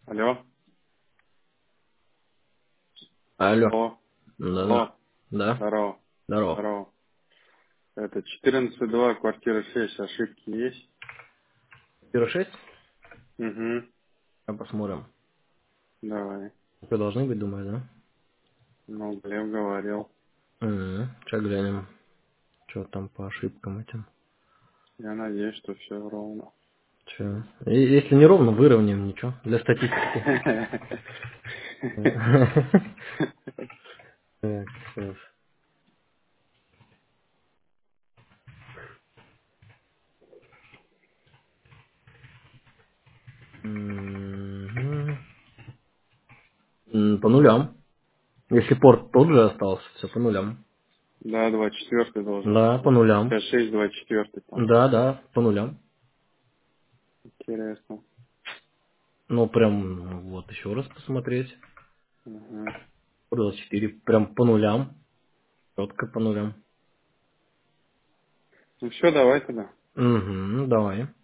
Алло, Алло. алло, Да-да. алло, Да. здорово, Здорово. здорово. Это 14.2, квартира 6, ошибки есть? Первый 6? Угу, Посмотрим. давай. Что должны быть, думаю, да? Ну, Глеб говорил. Сейчас глянем, что там по ошибкам этим. Я надеюсь, что все ровно. Че? Если не ровно, выровняем, ничего. Для статистики. Так, сейчас. Мгм. По нулям. Если порт тот же остался, все по нулям. Да, 24 должен Да, по стоять. нулям. 56, 24 там. Да, да, по нулям. Интересно. Ну, прям, вот, еще раз посмотреть. Угу. 24, прям по нулям. Четко по нулям. Ну все, давай тогда. Угу, давай.